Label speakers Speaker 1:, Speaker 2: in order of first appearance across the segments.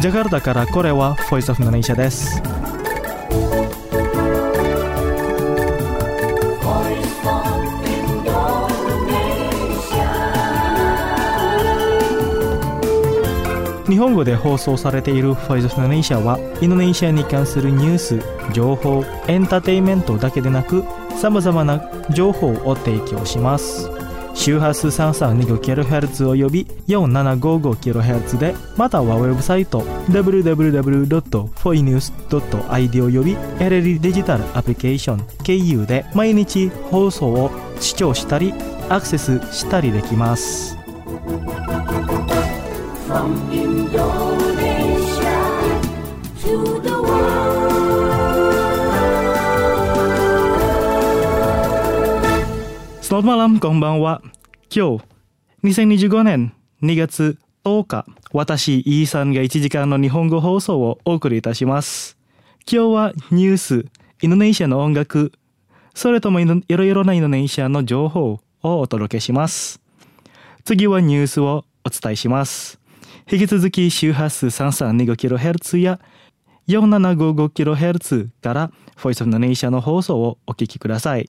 Speaker 1: ジャカルタからこれは Voice of Indonesia です。日本語で放送されている Voice of Indonesia はインドネシアに関するニュース、情報、エンターテインメントだけでなく様々な情報を提供します。周波数 3325kHz および 4755kHz で、またはウェブサイト www.foinews.id および LLD デジタルアプリケーション KU で毎日放送を視聴したりアクセスしたりできます。From Indonesia to the world。Selamat malam, こんばんは。今日2025年2月10日、私イーさんが1時間の日本語放送をお送りいたします。今日はニュース、インドネシアの音楽、それともいろいろなインドネシアの情報をお届けします。次はニュースをお伝えします。引き続き周波数 3325kHz や 4755kHz から Voice of Indonesia の放送をお聞きください。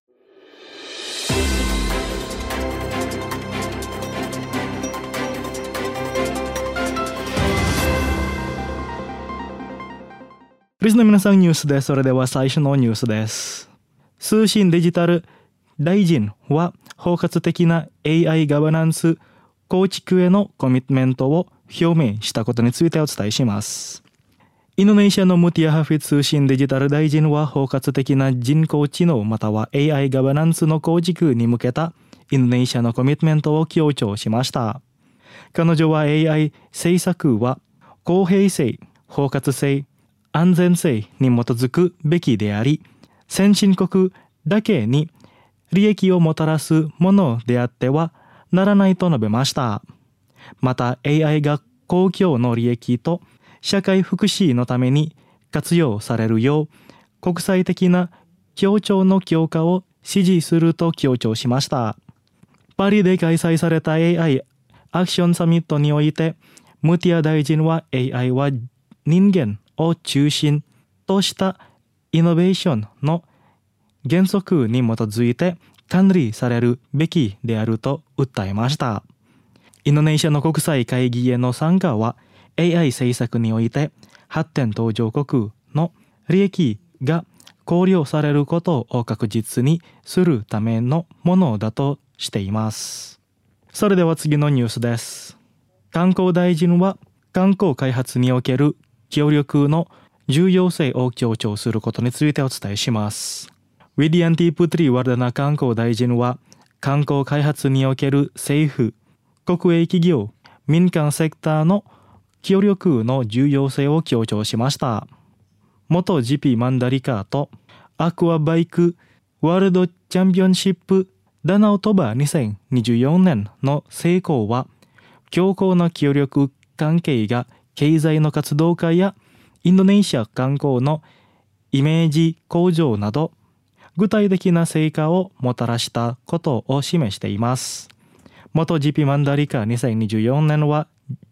Speaker 1: リスの皆さんニュースです。それでは最初のニュースです。通信デジタル大臣は包括的な AI ガバナンス構築へのコミットメントを表明したことについてお伝えします。インドネシアのムティア・ハフィ通信デジタル大臣は包括的な人工知能または AI ガバナンスの構築に向けたインドネシアのコミットメントを強調しました。彼女は AI 政策は公平性、包括性、安全性に基づくべきであり、先進国だけに利益をもたらすものであってはならないと述べました。また AI が公共の利益と社会福祉のために活用されるよう国際的な協調の強化を支持すると強調しました。パリで開催された AI アクションサミットにおいてムティア大臣は AI は人間を中心としたイノベーションの原則に基づいて管理されるべきであると訴えました。インドネシアの国際会議への参加は AI 政策において発展途上国の利益が考慮されることを確実にするためのものだとしています。それでは次のニュースです。観光大臣は観光開発における協力の重要性を強調することについてお伝えします。ウィディアンティ・プトリ・ワルダナ観光大臣は観光開発における政府、国営企業、民間セクターの協力の重要性を強調しました。元 GP マンダリカーとアクアバイクワールドチャンピオンシップダナオトバ2024年の成功は強固な協力関係が経済の活動家やインドネシア観光のイメージ向上など具体的な成果をもたらしたことを示しています。元 GP マンダリカ2024年は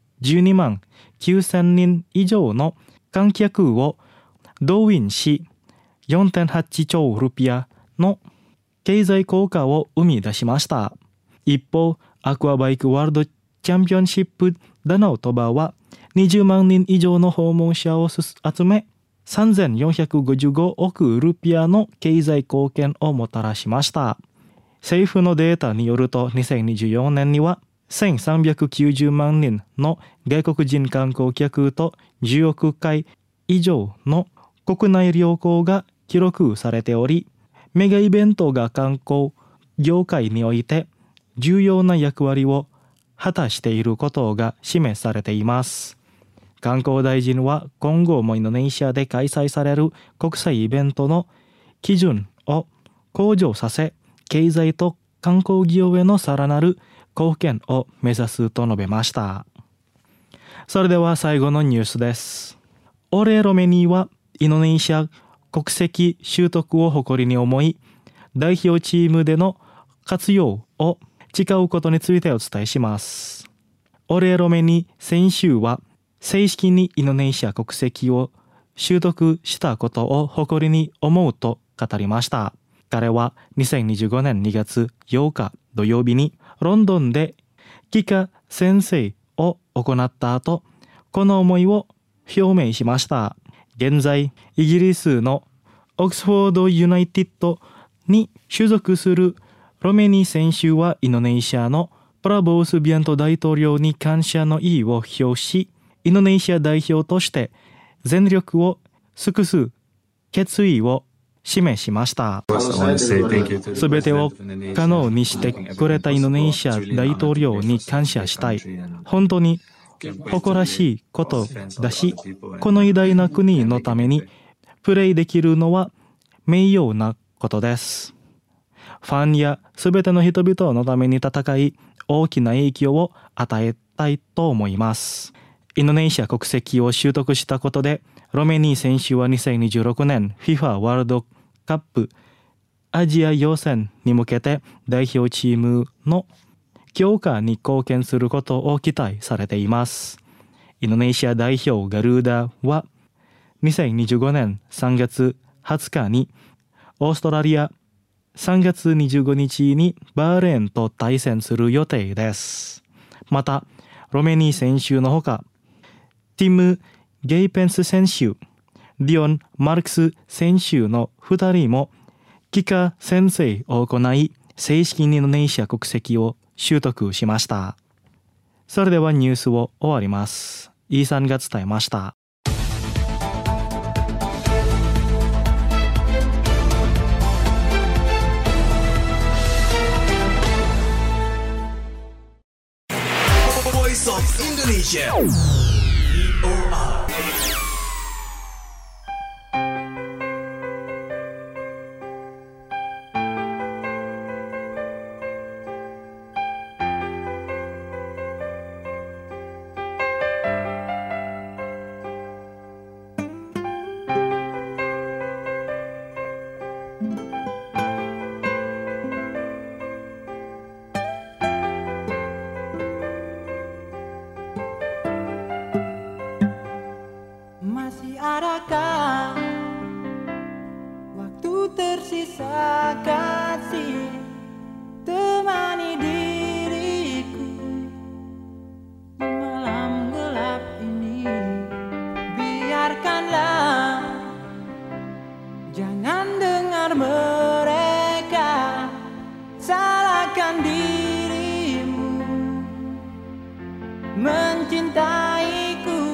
Speaker 1: 12万9000人以上の観客を動員し 4.8 兆ルピアの経済効果を生み出しました。一方、アクアバイクワールドチャンピオンシップダナオトバは20万人以上の訪問者を集め3455億ルピアの経済貢献をもたらしました。政府のデータによると2024年には1390万人の外国人観光客と10億回以上の国内旅行が記録されており、メガイベントが観光業界において重要な役割を果たしていることが示されています。観光大臣は今後もインドネシアで開催される国際イベントの基準を向上させ、経済と観光業へのさらなる貢献を目指すと述べました。それでは最後のニュースです。オレ・ロメニーはインドネシア国籍習得を誇りに思い、代表チームでの活用を誓うことについてお伝えします。オレ・ロメニ選手は正式にインドネシア国籍を習得したことを誇りに思うと語りました。彼は2025年2月8日土曜日にロンドンで帰化宣誓を行った後、この思いを表明しました。現在、イギリスのオックスフォードユナイテッドに所属するロメニ選手はインドネシアのプラボースビアント大統領に感謝の意を表し、インドネシア代表として全力を尽くす決意を示しました。すべてを可能にしてくれたインドネシア大統領に感謝したい。本当に誇らしいことだし、この偉大な国のためにプレイできるのは名誉なことです。ファンやすべての人々のために戦い、大きな影響を与えたいと思います。インドネシア国籍を習得したことで、ロメニー選手は2026年 FIFA ワールドカップアジア予選に向けて代表チームの強化に貢献することを期待されています。インドネシア代表ガルーダは2025年3月20日にオーストラリア、3月25日にバーレーンと対戦する予定です。また、ロメニー選手のほか、ティム・ゲイペンス選手、ディオン・マルクス選手の2人も帰化宣誓を行い、正式にインドネシア国籍を習得しました。それではニュースを終わります。イーさんが伝えました。
Speaker 2: Voice of Indonesia. VOA.
Speaker 3: Masih adakah waktu tersisa kasih temani diriku di malam gelap ini. Biarkanlah, jangan dengar mereka salahkan dirimu mencintaiku.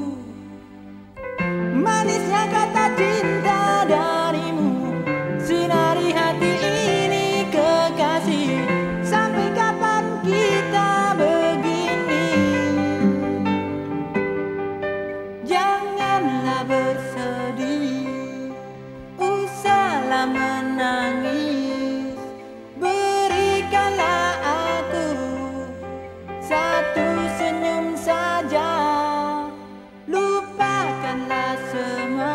Speaker 3: Manisnya kata cinta darimu, sinari hati ini kekasih. Sampai kapan kita begini? Janganlah bersedih, usahlah menangis. Berikanlah aku satu senyum saja. Lupakanlah semua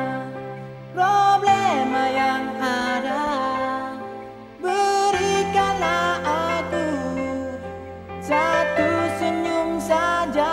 Speaker 3: problema yang ada. Berikanlah aku satu senyum saja.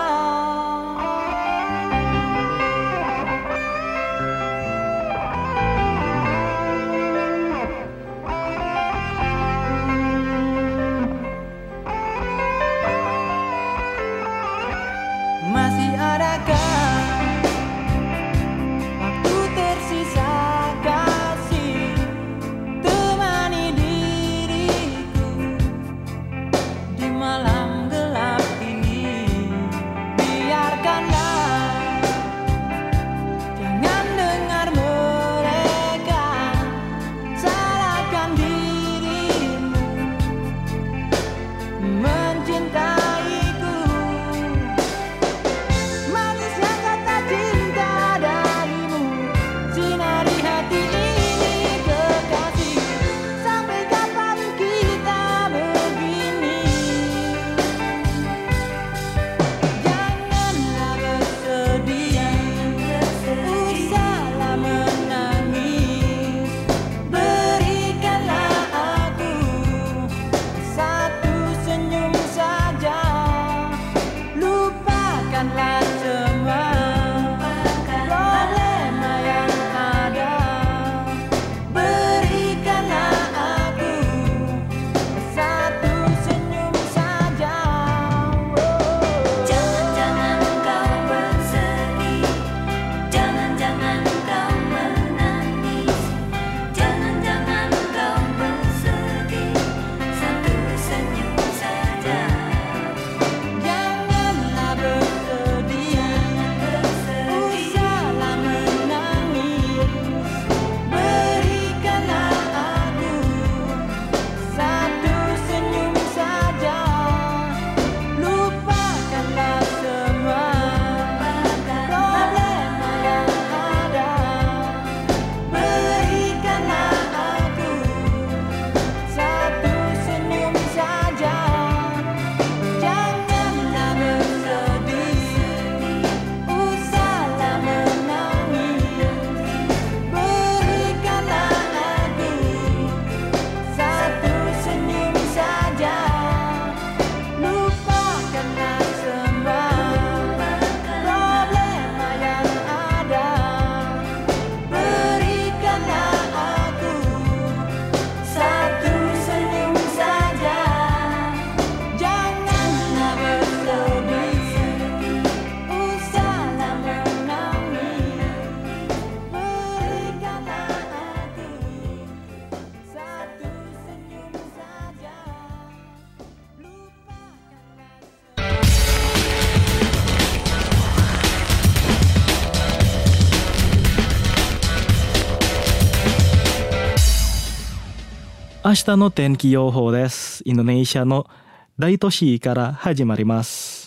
Speaker 1: 明日の天気予報です。インドネシアの大都市から始まります。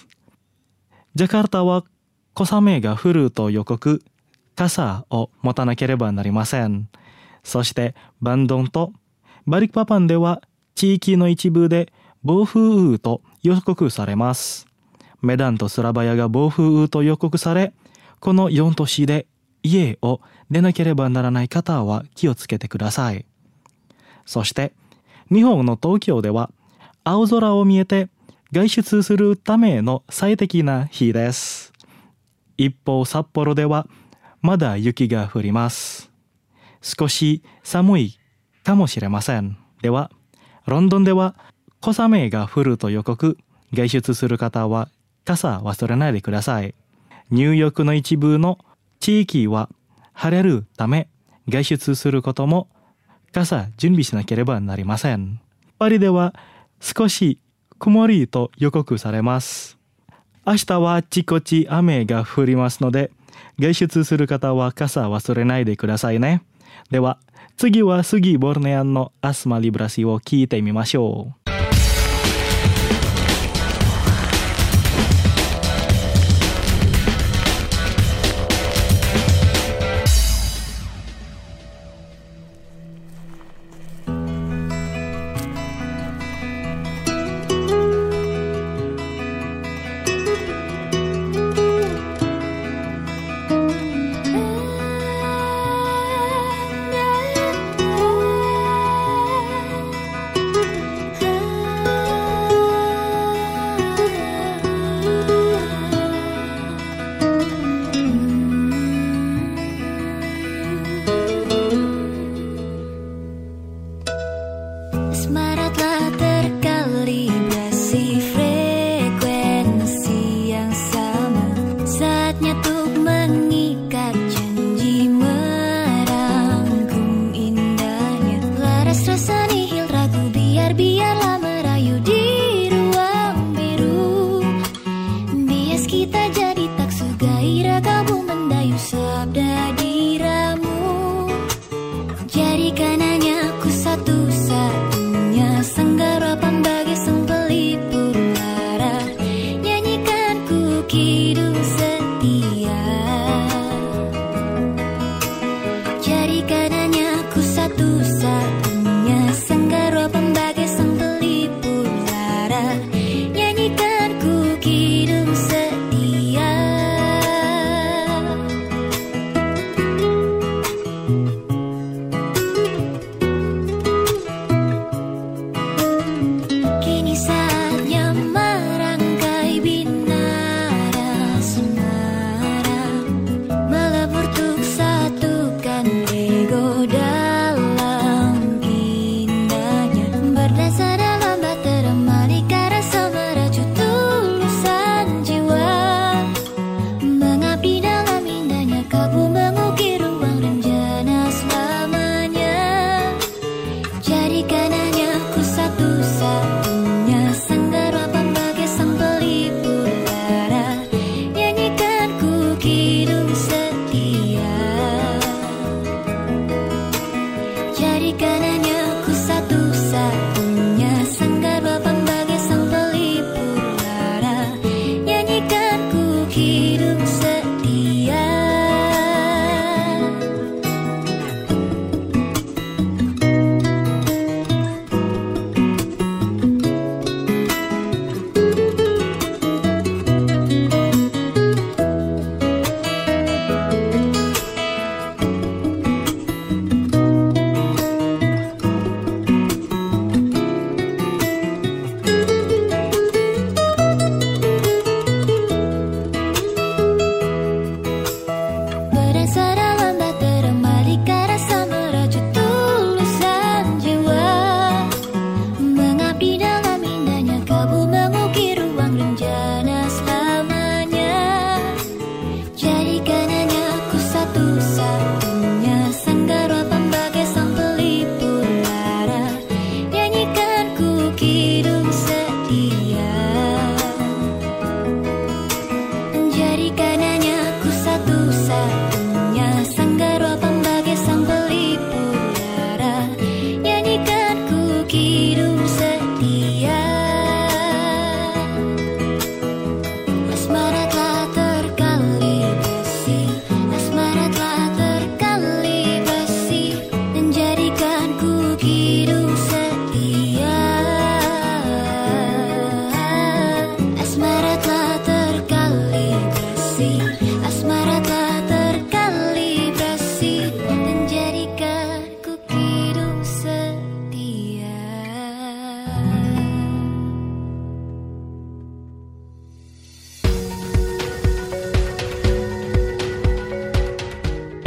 Speaker 1: ジャカルタは小雨が降ると予告、傘を持たなければなりません。そしてバンドンとバリクパパンでは地域の一部で暴風雨と予告されます。メダンとスラバヤが暴風雨と予告され、この4都市で家を出なければならない方は気をつけてください。そして日本の東京では青空を見えて外出するための最適な日です。一方札幌ではまだ雪が降ります。少し寒いかもしれません。ではロンドンでは小雨が降ると予告、外出する方は傘忘れないでください。ニューヨークの一部の地域は晴れるため外出することも傘準備しなければなりません。パリでは少し曇りと予告されます。明日はあちこち雨が降りますので、外出する方は傘忘れないでくださいね。では次はスギ・ボルネアンのアスマ・リブラシを聞いてみましょう。
Speaker 4: Jadi karenanya ku satu-satunya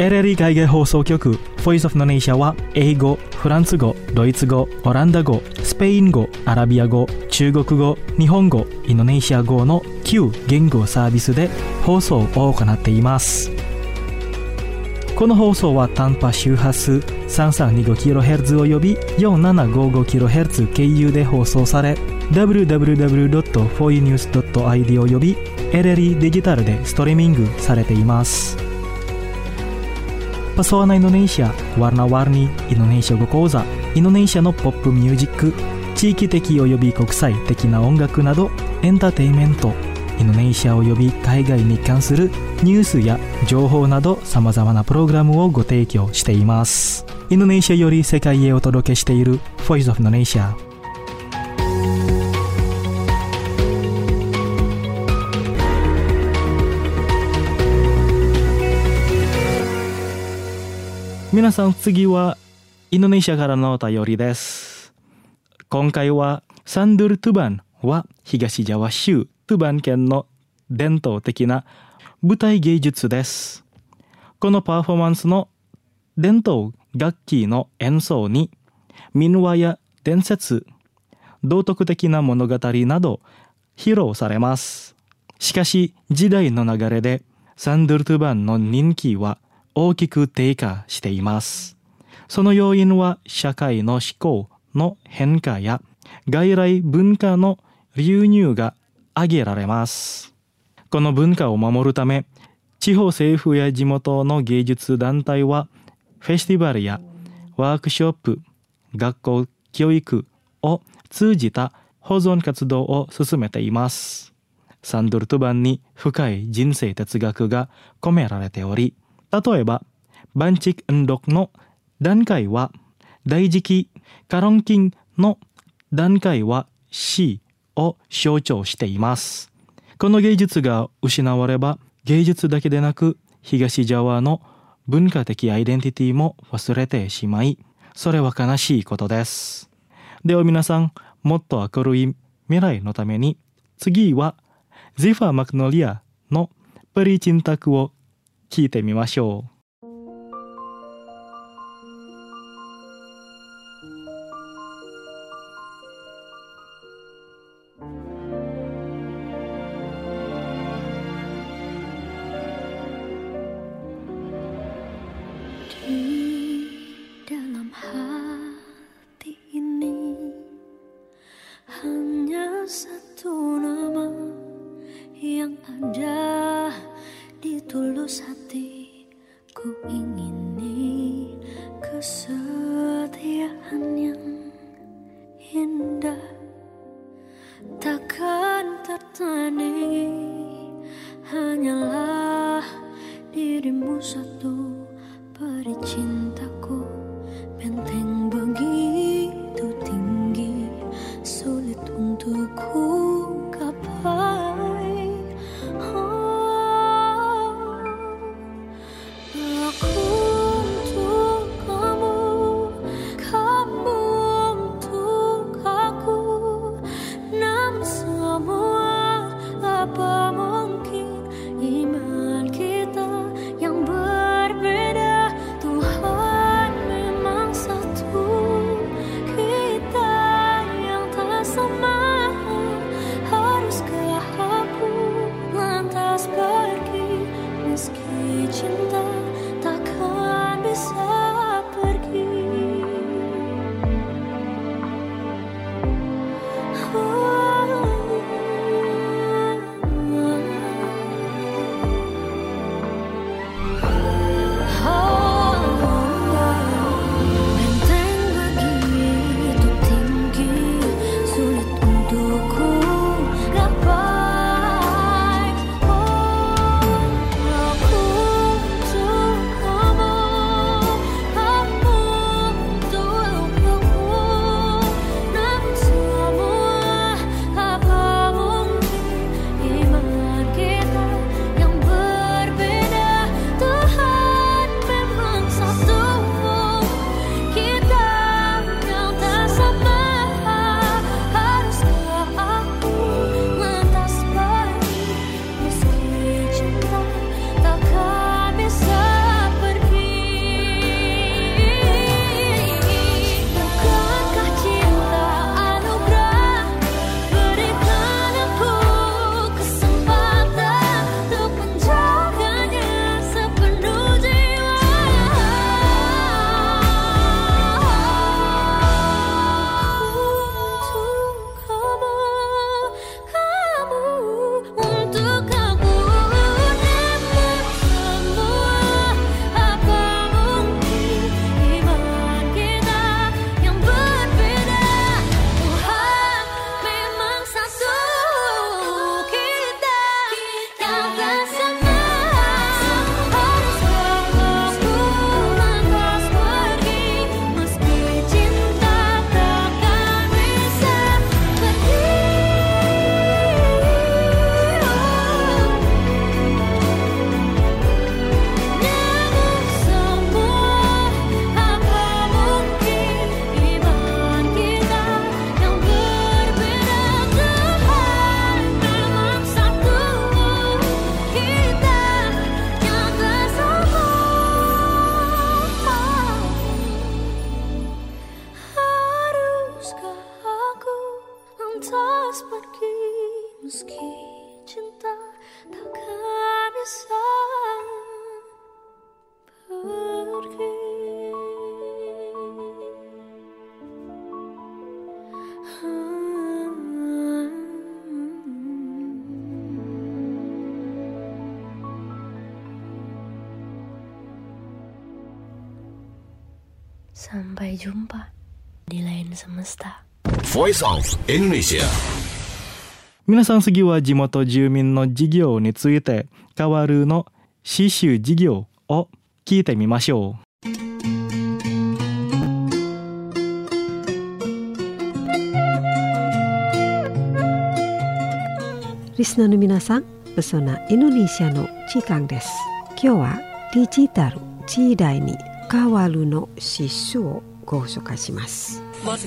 Speaker 1: LLE 海外放送局 Voice of Indonesia は英語、フランス語、ドイツ語、オランダ語、スペイン語、アラビア語、中国語、日本語、インドネシア語の9言語サービスで放送を行っています。この放送は短波周波数 3325kHz および 4755kHz 経由で放送され、www.foinews.id および LLE デジタルでストリーミングされています。Pesona Indonesia, Warna-Warni Indonesia語講座、インドネシアのポップミュージック、地域的および国際的な音楽などエンターテインメント、インドネシアおよび海外に関するニュースや情報など様々なプログラムをご提供しています。インドネシアより世界へお届けしている Voice of Indonesia。皆さん、次はインドネシアからのお便りです。今回はサンドゥル・トゥバンは東ジャワ州トゥバン県の伝統的な舞台芸術です。このパフォーマンスの伝統楽器の演奏に民話や伝説、道徳的な物語など披露されます。しかし時代の流れでサンドゥル・トゥバンの人気は大きく低下しています。その要因は社会の思考の変化や外来文化の流入が挙げられます。この文化を守るため、地方政府や地元の芸術団体はフェスティバルやワークショップ、学校教育を通じた保存活動を進めています。サンドゥル・トゥバンに深い人生哲学が込められており、例えばバンチク・ンドクの段階は大時期、カロンキンの段階は死を象徴しています。この芸術が失われば、芸術だけでなく東ジャワの文化的アイデンティティも忘れてしまい、それは悲しいことです。では皆さん、もっと明るい未来のために、次はゼファー・マグノリアのプリチンタクを聞いてみましょう。
Speaker 4: harus pergi meski cinta takkan bisa pergi. Sampai jumpa di lain semesta.
Speaker 2: Voice of Indonesia。
Speaker 1: 皆さん、次は地元住民の事業について変わるの刺繍事業を聞いてみましょう。
Speaker 5: リスナーの皆さん、ペソナインドネシアの時間です。今日はデジタル時代に変わるの刺繍をご紹介します。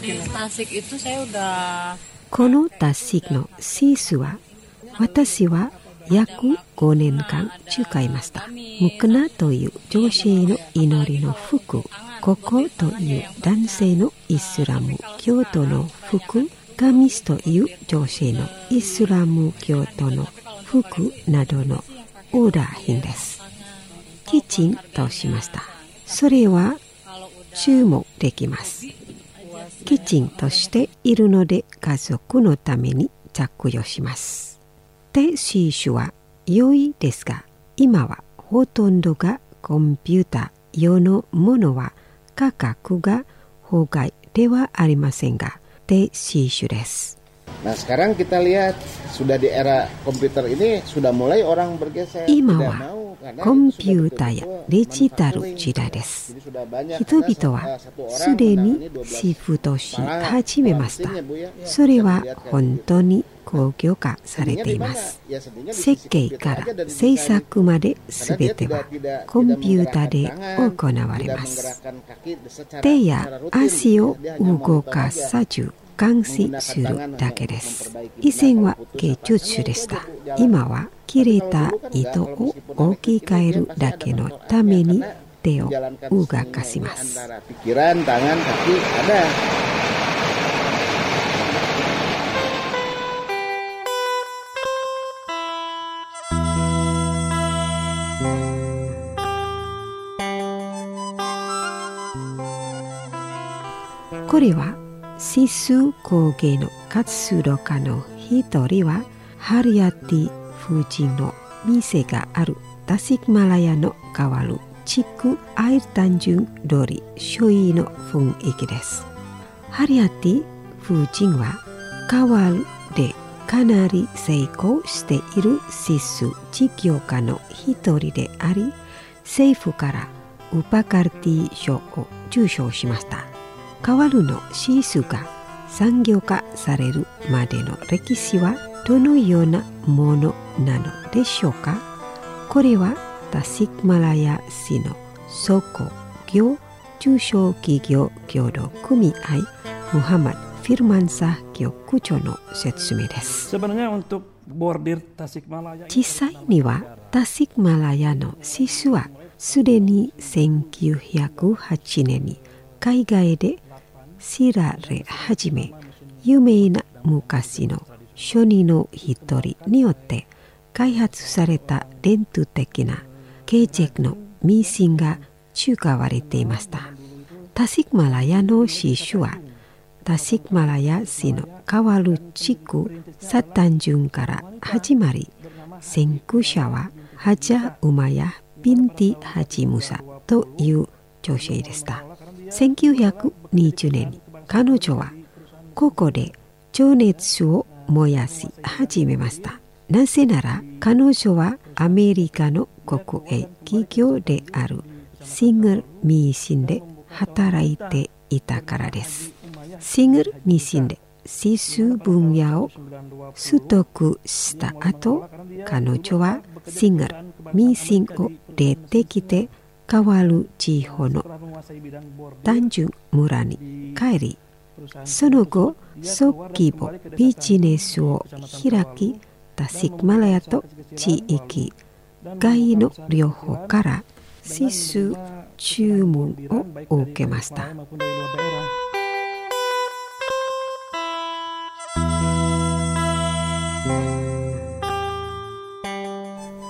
Speaker 5: このタシックの刺繍は私は約5年間使いました。ムクナという女性の祈りの服、ココという男性のイスラム教徒の服、ガミスという女性のイスラム教徒の服などのオーダー品です。きちんとしました。それは注文できます。きちんとしているので家族のために着用します。手刺繍は良いですが、今はほとんどがコンピューター用のものは価格が法外ではありませんが、手刺繍です。
Speaker 6: Nah, sekarang kita lihat sudah di era komputer ini sudah mulai orang bergeser.
Speaker 5: 今はコンピューターやデジタル時代です。人々はすでにシフトし始めました。それは本当に工業化されています。設計から制作まで全てはコンピューターで行われます。手や足を動かさず監視するだけです。以前は芸術でした。今は切れた糸を置き換えるだけのために手を動かします。これは刺繍工芸の活動家の一人はハリアティ夫人の店があるタシックマラヤの変わる地区アイル単純通り周囲の雰囲気です。ハリアティ夫人は変わるでかなり成功している刺繍事業家の一人であり、政府からウパカルティ賞を受賞しました。カワルの刺繍が産業化されるまでの歴史はどのようなものなのでしょうか。これはタシックマラヤ市の倉庫業中小企業協同組合ムハマド・フィルマンサ局長の説明です。実際にはタシックマラヤの刺繍はすでに1908年に海外で知られ始め、有名な昔の書人の一人によって開発された伝統的な形跡のミシンが使われていました。タシックマラヤの刺繍はタシックマラヤ市のカワル地区サタンジュンから始まり、先駆者はハジャ・ウマヤ・ビンティ・ハジ・ムサという女性でした。1920年に彼女はここで情熱を燃やし始めました。なぜなら彼女はアメリカの国営企業であるシングルミシンで働いていたからです。シングルミシンで刺繍分野を取得した後、彼女はシングルミシンを出てきてカワル地方の単純村に帰り、その後小規模ビジネスを開き、タシックマラヤと地域外の両方から刺繍注文を受けました。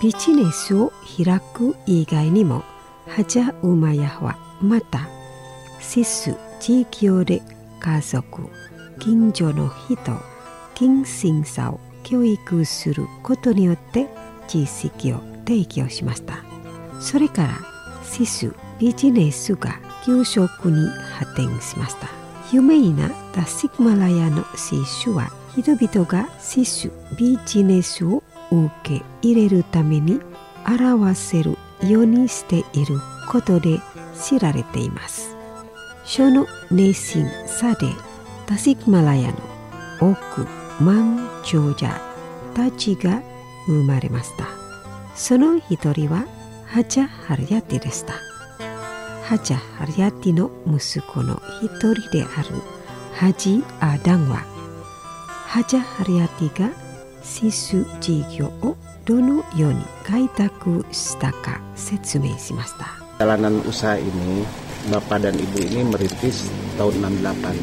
Speaker 5: ビジネスを開く以外にも、ハジャウマヤはまたシス地域で家族、近所の人、近親者を教育することによって知識を提供しました。それからシスビジネスが急速に発展しました。有名なタシックマラヤのシスは、人々がシスビジネスを受け入れるために表せるようにしていることで知られています。その熱心さでタシックマラヤの億万長者たちが生まれました。その一人はハジャ・ハリヤティでした。ハジャ・ハリヤティの息子の一人であるハジ・アダンは、ハジャ・ハリヤティがシス事業をどのように開拓したか説明しました。
Speaker 6: Jalanan usaha ini, Bapak dan Ibu ini merintis tahun 68.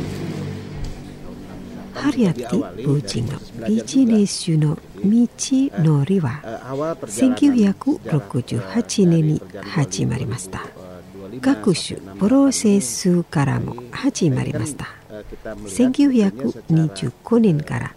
Speaker 5: ハリヤティ夫人のビジネスの道のりは1968年に始まりました。学習プロセスからも始まりました。1925年から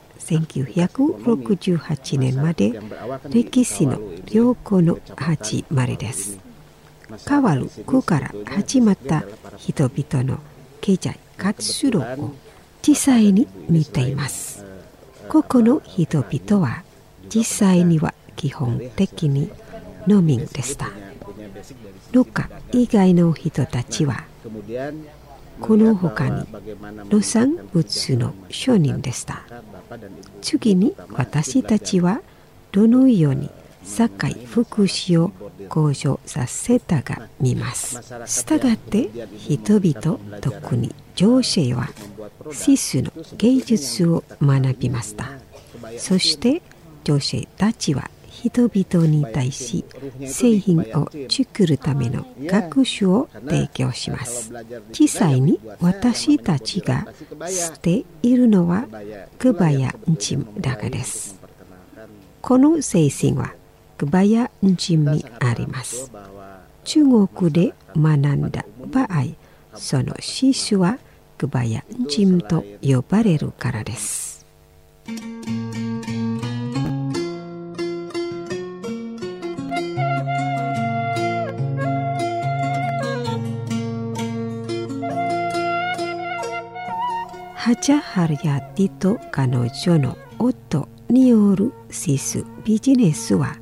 Speaker 5: 1968年まで歴史の良好の始まりです。変わる区から始まった人々の経済活動を実際に見ています。ここの人々は実際には基本的に農民でした。農家以外の人たちはこの他に農産物の商人でした。次に私たちはどのように社会福祉を向上させたか見ます。したがって人々、特に女性はシスの芸術を学びました。そして女性たちは人々に対し製品を作るための学習を提供します。実際に私たちが知っているのはクバヤンチムだけです。この精神はクバヤンチムにあります。中国で学んだ場合、そのシスはクバヤンチムと呼ばれるからです。ハジャ・ハリヤティと彼女の夫によるシスビジネスは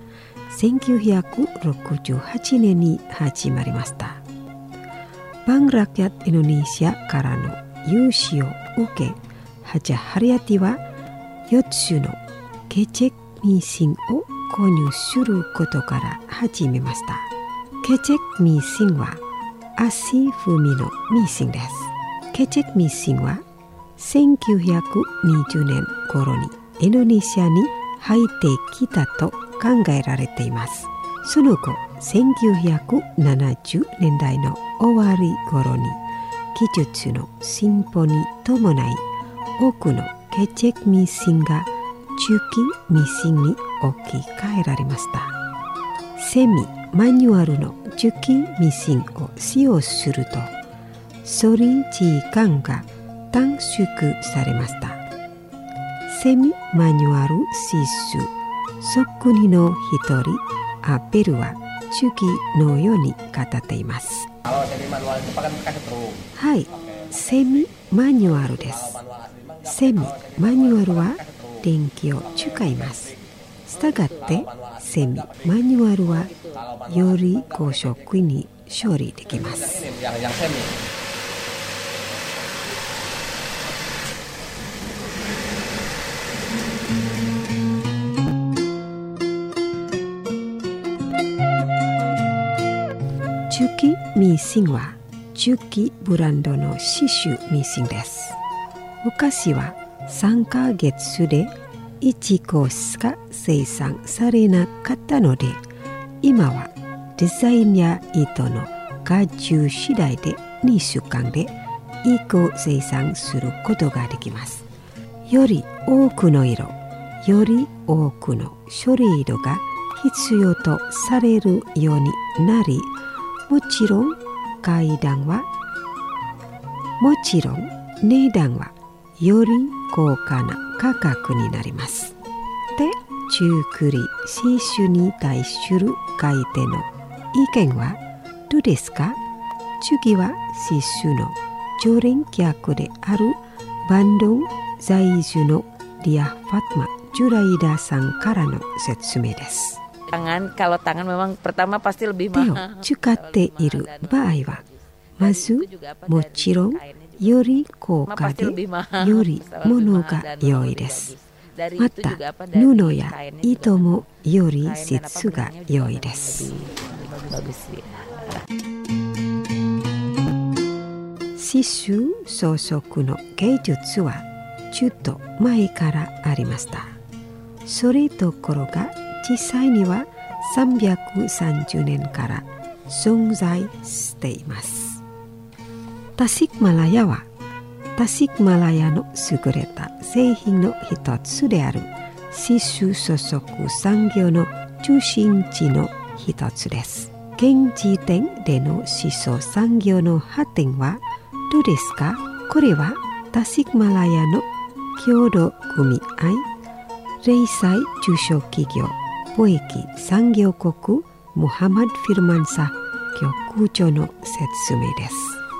Speaker 5: 1968年に始まりました。バングラキャットインドネシアからの融資を受け、ハジャ・ハリヤティは4つのケチェクミシンを購入することから始めました。ケチェクミシンは足踏みのミシンです。ケチェクミシンは1920年頃にインドネシアに入ってきたと考えられています。その後、1970年代の終わり頃に技術の進歩に伴い、多くのケチェクミシンが中期ミシンに置き換えられました。セミマニュアルの中期ミシンを使用すると、処理時間が短縮されました。セミマニュアルシスそっくりの一人、アベルは中期のように語っています。はい、セミマニュアルです。セミマニュアルは電気を使います。したがってセミマニュアルはより高速に処理できます。中期ミシンは中期ブランドの刺繍ミシンです。昔は3ヶ月で1個しか生産されなかったので、今はデザインや糸の荷重次第で2週間で1個生産することができます。より多くの色、より多くの種類が必要とされるようになり、もちろん値段はより高価な価格になります。で、中栗新種に対する買い手の意見はどうですか？次は新種の常連客であるバンドン在住のリア・ファトマ・ジュライダさんからの説明です。
Speaker 7: Kalau tangan memang pertama pasti lebih
Speaker 5: 手を
Speaker 7: mahal.
Speaker 5: 使っている場合は、まずもちろんより高価でより物が良いです。また布や糸もより質が良いです。刺繍装飾の芸術はちょっと前からありました。それどころか実際には330年から存在しています。タシックマラヤはタシックマラヤの優れた製品の一つである刺繍装飾産業の中心地の一つです。現時点での刺繍産業の発展はどうですか？これはタシックマラヤの協同組合、零細中小企業貿易産業国ムハマド・フィルマンサ局長の説明です。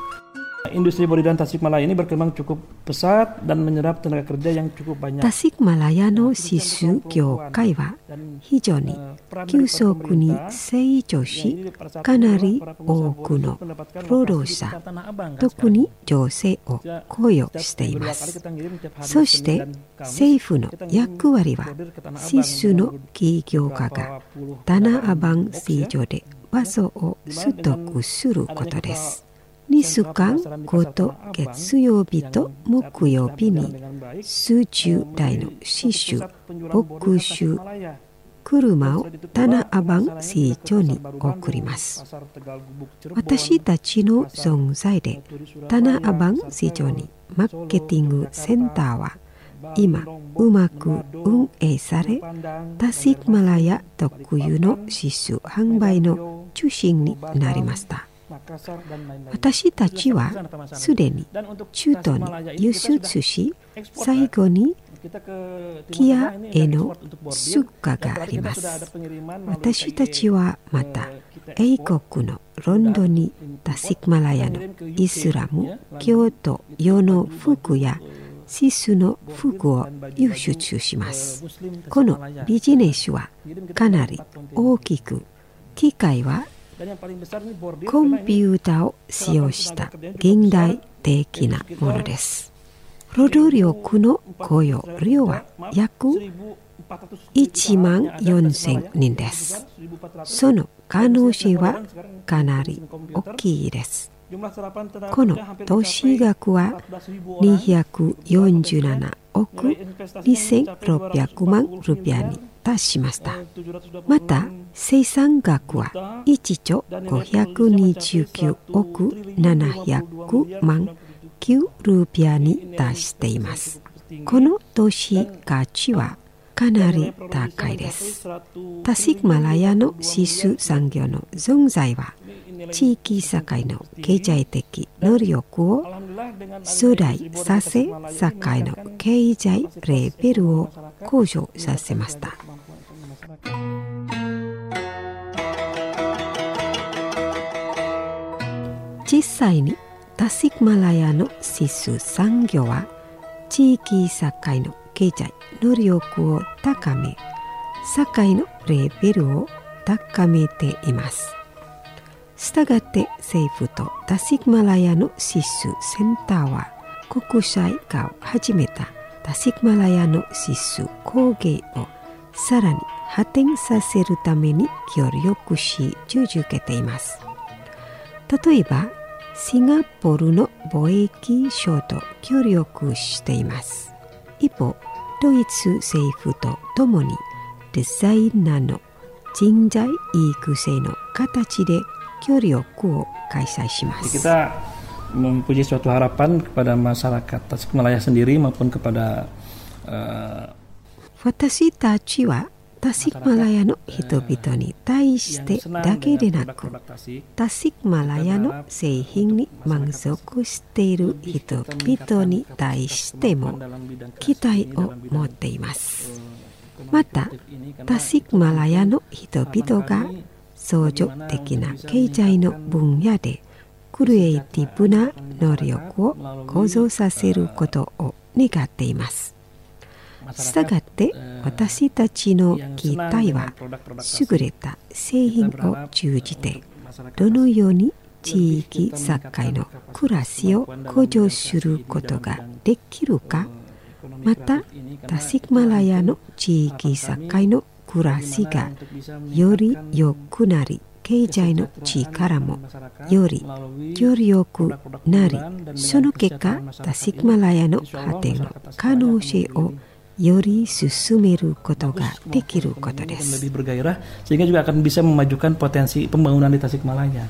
Speaker 8: Industri bodi dan Tasikmalaya ini berkembang cukup pesat dan menyerap tenaga kerja yang cukup banyak.
Speaker 5: タシックマラヤの刺繍業界は非常に急速に成長し、かなり多くの労働者、特に女性を雇用しています。そして政府の役割は刺繍の起業家がダナアバン市場で場所を取得することです。2週間ごと月曜日と木曜日に数十台の刺繍、牧集、車をダナアバン市場に送ります。私たちの存在でダナアバン市場にマーケティングセンターは今うまく運営され、タシックマラヤ特有の刺繍販売の中心になりました。私たちはすでに中東に輸出し、最後にキアへの出荷があります。私たちはまた英国のロンドンにタシックマラヤのイスラム教徒用の服や刺繍の服を輸出します。このビジネスはかなり大きく、機械はコンピューターを使用した現代的なものです。労働力の雇用量は約14,000人です。その可能性はかなり大きいです。この投資額は247億2600万ルピアに達しました。また生産額は1兆529億700万9ルピアに達しています。この投資価値はかなり高いです。タシックマラヤの刺繍産業の存在は地域社会の経済的能力を増大させ、社会の経済レベルを向上させました。実際にタシックマラヤの刺繍産業は地域社会の経済能力を高め、社会のレベルを高めています。したがって政府とタシックマラヤの刺繍センターは国際化を始めたタシックマラヤの刺繍工芸をさらに発展させるために協力し続けています。例えばシンガポールの貿易省と協力しています。一方、ドイツ政府とともにデザイナーの人材育成の形で協力を開催します。
Speaker 8: Kita mempunyai suatu harapan kepada masyarakat Tasikmalaya sendiri maupun kepada
Speaker 5: 私たちは Tasikmalayaの人々に対してだけでなく、タシクマラヤの製品に満足している人々に対しても期待を持っています。また、タシクマラヤの人々が創造的な経済の分野でクリエイティブな能力を向上させることを願っています。したがって私たちの期待は優れた製品を通じてどのように地域社会の暮らしを向上することができるか、またタシクマラヤの地域社会の暮らしがより良くなり、経済の力もより良くなり、その結果タシクマラヤの発展の可能性をより進めることができることです。
Speaker 8: lebih bergairah sehingga juga akan bisa memajukan potensi pembangunan di Tasikmalaya.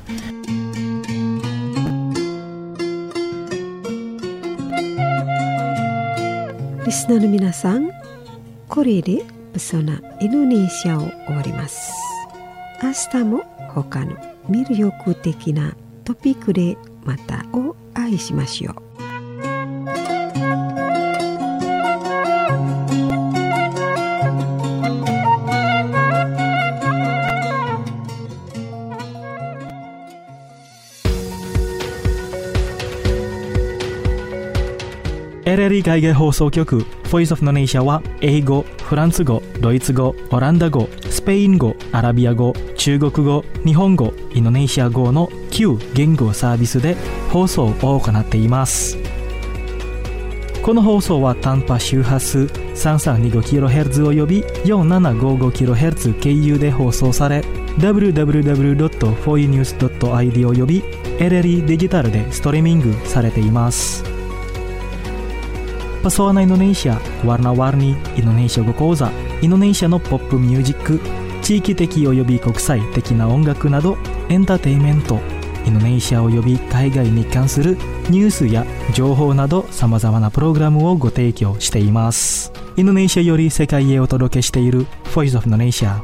Speaker 5: リスナーの皆さん、これでペソナインドネシアを終わります。明日も他の魅力的なトピックでまたお会いしましょう。
Speaker 1: LLE 海外放送局 Voice of Indonesia は英語、フランス語、ドイツ語、オランダ語、スペイン語、アラビア語、中国語、日本語、インドネシア語の9言語サービスで放送を行っています。この放送は短波周波数 3325kHz および 4755kHz 経由で放送され、www.foinews.id および LLE デジタルでストリーミングされています。Pesona Indonesia, Warna-warni Indonesia語講座、インドネシアのポップミュージック、地域的および国際的な音楽などエンターテインメント、インドネシアおよび海外に関するニュースや情報などさまざまなプログラムをご提供しています。インドネシアより世界へお届けしている Voice of Indonesia。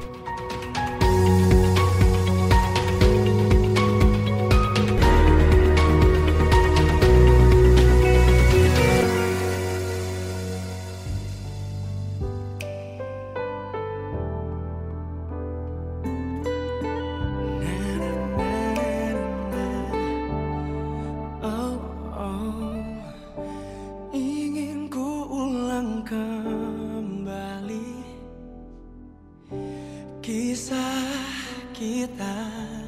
Speaker 3: Kisah kita,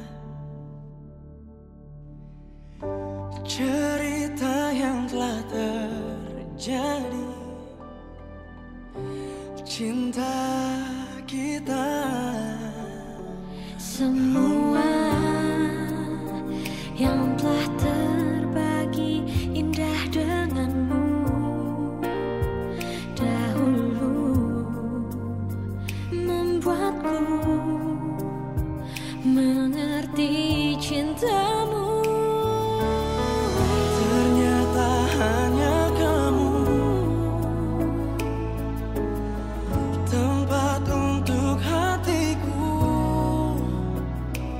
Speaker 3: cerita yang telah terjadi, cinta kita,
Speaker 4: semua yang telah terbagi indah denganmu dahulu membuatku mengerti cintamu.
Speaker 3: Ternyata hanya kamu tempat untuk hatiku.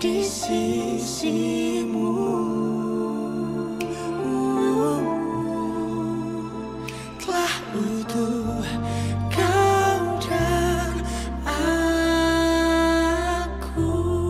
Speaker 3: di sisimu. Telah utuh kau dan aku.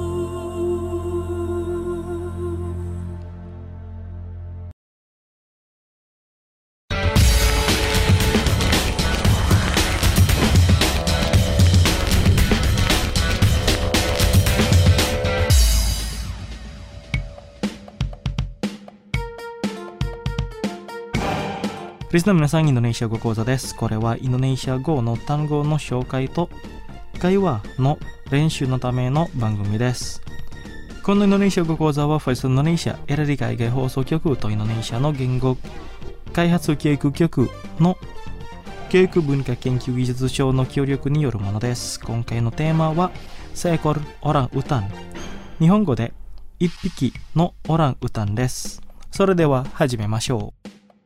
Speaker 1: リスナーの皆さん、インドネシア語講座です。これはインドネシア語の単語の紹介と会話の練習のための番組です。このインドネシア語講座はファイスインドネシア LD 海外放送局とインドネシアの言語開発教育局の教育文化研究技術省の協力によるものです。今回のテーマはseekor orang utan、日本語で一匹のオランウタンです。それでは始めましょう。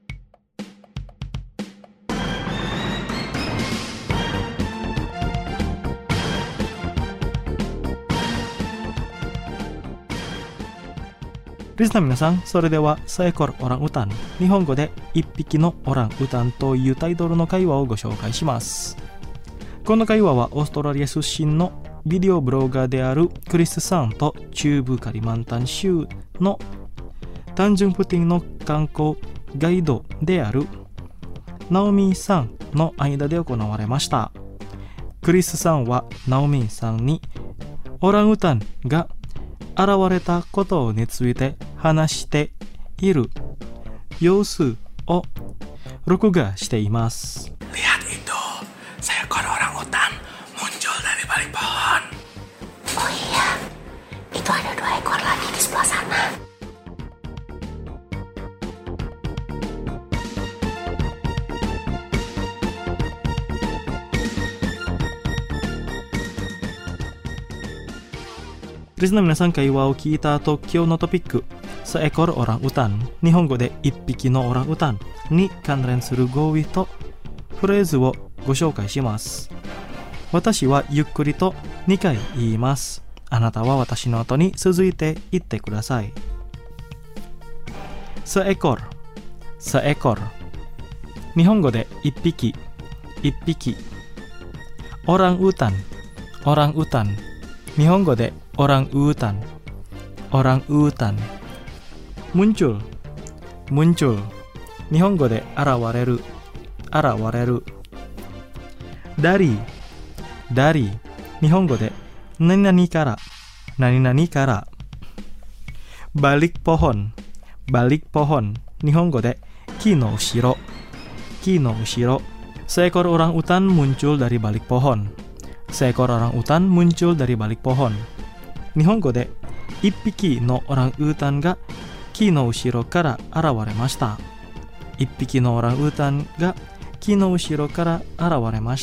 Speaker 1: リスナーの皆さん、それではseekor orang utan、日本語で一匹のオランウタンというタイトルの会話をご紹介します。この会話はオーストラリア出身のビデオブロガーであるクリスさんと中部カリマンタン州のタンジュンプティンの観光ガイドであるナオミンさんの間で行われました。クリスさんはナオミンさんにオランウタンが現れたことについて話している様子を録画しています。
Speaker 3: Lihat itu, seekor orang utan muncul dari balik pohon.
Speaker 4: Oh iya, itu ada 2 ekor lagi di sebelah sana.
Speaker 1: リスナーの皆さん、会話を聞いた後、今日のトピックseekor orang utan、日本語で一匹のオランウタンに関連する語彙とフレーズをご紹介します。私はゆっくりと2回言います。あなたは私の後に続いて言ってください。seekor、seekor、日本語で一匹、一匹。orang utan、orang utan、日本語でorang utan、orang utan。muncul、muncul、日本語で現れる、現れる。dari、dari、日本語で何々から、何々から。balik pohon、balik pohon、日本語で木の後ろ、木の後ろ。seekor orang utan muncul dari balik pohon、seekor orang utan muncul dari balik pohon。日本語で一匹のオランウータンが木の後ろから現れました。一匹のオランウータンが木の後ろから現れました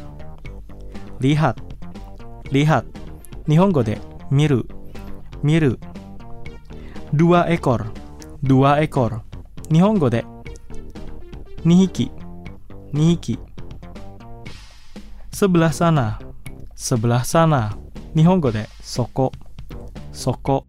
Speaker 1: 。lihat、lihat、日本語で見る、見る。dua ekor、dua ekor、日本語で2匹、2匹。sebelah sana、sebelah sana、日本語でそこ、そこ。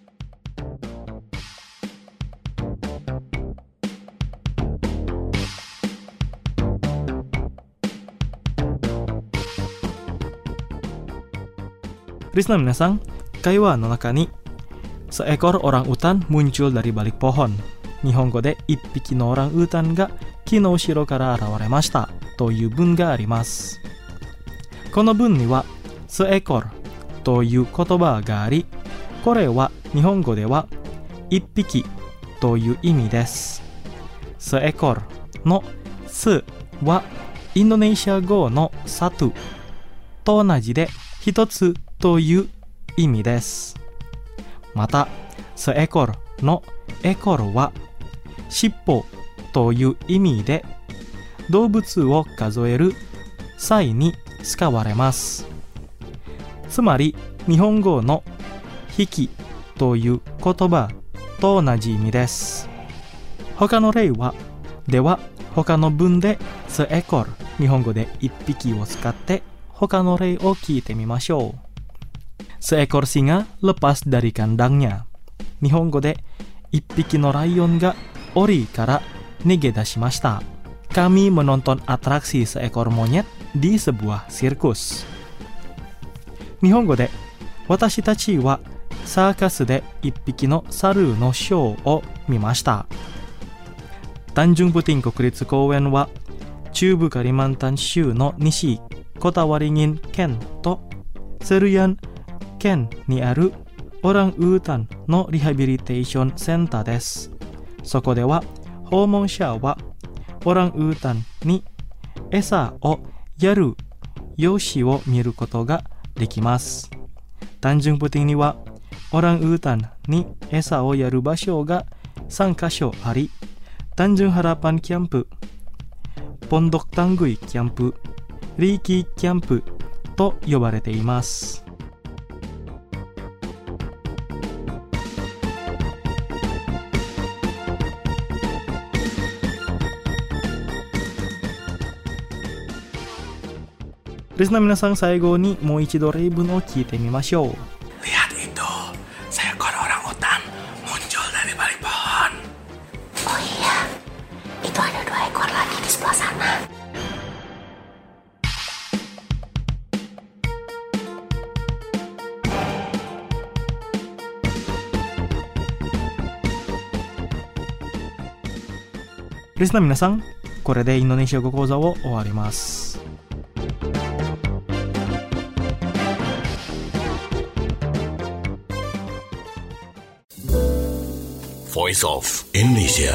Speaker 1: リスナーの皆さん、会話の中にseekor orang utan muncul dari balik pohon、日本語で一匹のオランウータンが木の後ろから現れましたという文があります。この文にはseekorという言葉があり、これは日本語では一匹という意味です。seekorのすはインドネシア語のsatuと同じで一つという意味です。またseekorのekorは尻尾という意味で動物を数える際に使われます。つまり日本語の引きという言葉と同じ意味です。他の例は、では他の文でseekor、日本語で一匹を使って他の例を聞いてみましょう。 seekor singa lepas dari kandangnya. Nihongo de, 1匹のライオンが檻から逃げ出しました。Kami menonton atraksi seekor monyet di sebuah sirkus. Nihongo de, 私たちはサーカスで1匹の猿のショーを見ました。タンジュンプティン国立公園は中部カリマンタン州の西コタワリギン県とセルヤン県にあるオランウータンのリハビリテーションセンターです。そこでは訪問者はオランウータンに餌をやる様子を見ることができます。タンジュンプティンにはオランウータンに餌をやる場所が3カ所あり、タンジュンハラパンキャンプ、ポンドクタングイキャンプ、リーキーキャンプと呼ばれています。リスナー皆さん、最後にもう一度例文を聞いてみましょう。
Speaker 3: Lihat itu, seekor orang utan muncul dari balik pohon.
Speaker 4: Oh iya, itu ada 2 ekor lagi di sebelah sana.
Speaker 1: Listener 皆さん、これでインドネシア語講座を終わります。
Speaker 2: Voice of Indonesia.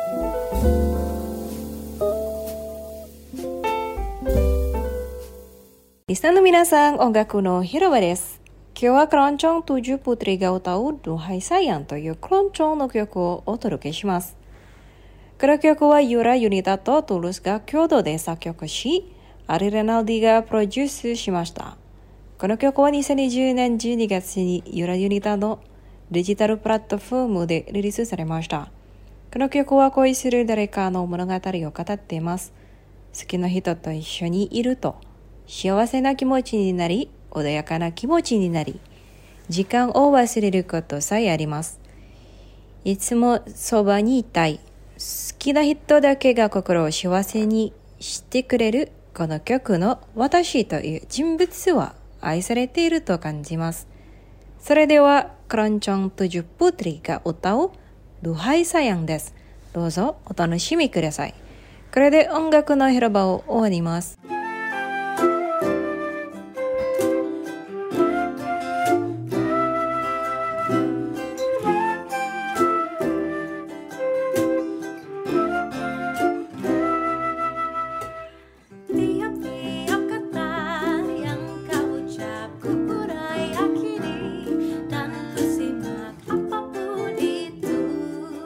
Speaker 9: リスナーの皆さん、音楽の広場です。今日はクロンチョンtujuh putriが歌うDuhai Sayangというクロンチョンの曲をお届けします。この曲はユラ・ユニタとトゥルスが共同で作曲し、アリ・レナルディがプロデュースしました。この曲は2020年12月にユラ・ユニタのデジタルプラットフォームでリリースされました。この曲は恋する誰かの物語を語っています。好きな人と一緒にいると幸せな気持ちになり、穏やかな気持ちになり、時間を忘れることさえあります。いつもそばにいたい。好きな人だけが心を幸せにしてくれるこの曲の私という人物は愛されていると感じます。それではクロンチョンtujuh putriが歌うDuhai Sayangです。どうぞお楽しみください。これで音楽の広場を終わります。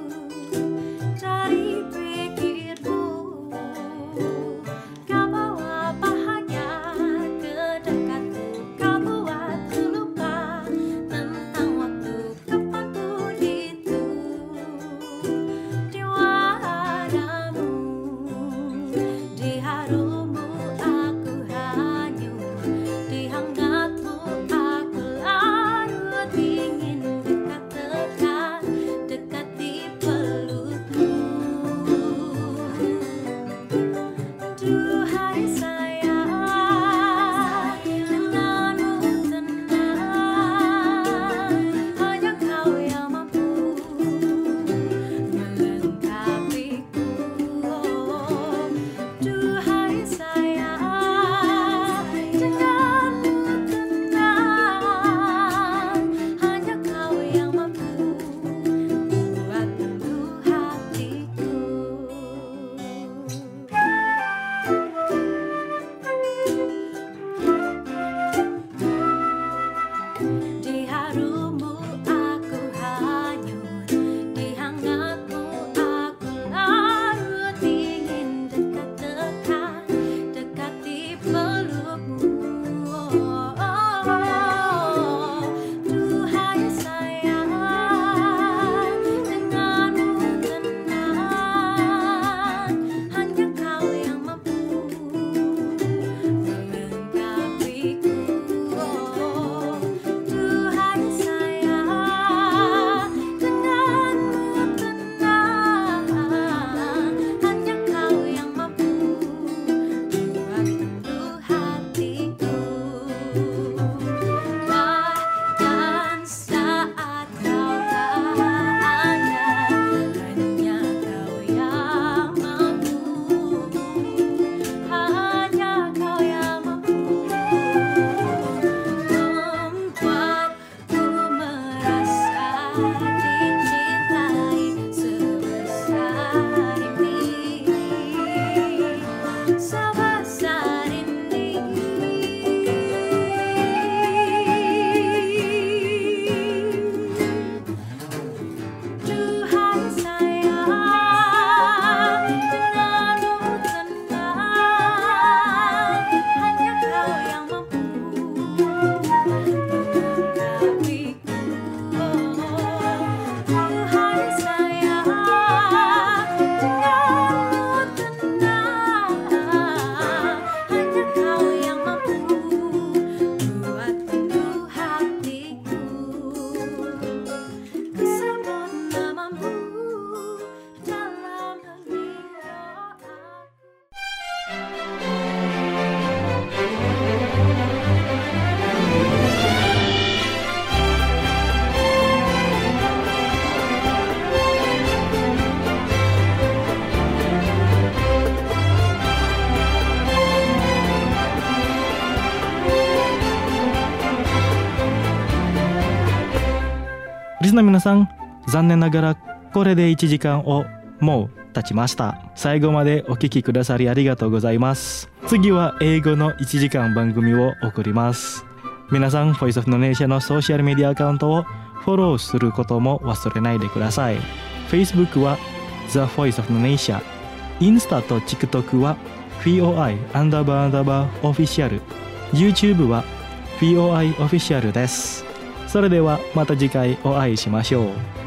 Speaker 10: Kau bawa
Speaker 1: リスナーの皆さん、残念ながらこれで1時間をもう経ちました。最後までお聞きくださりありがとうございます。次は英語の1時間番組を送ります。皆さん、Voice of Indonesia のソーシャルメディアアカウントをフォローすることも忘れないでください。Facebook は The Voice of Indonesia、 インスタと TikTok は FOI__Official、 YouTube は FOI Official です。それではまた次回お会いしましょう。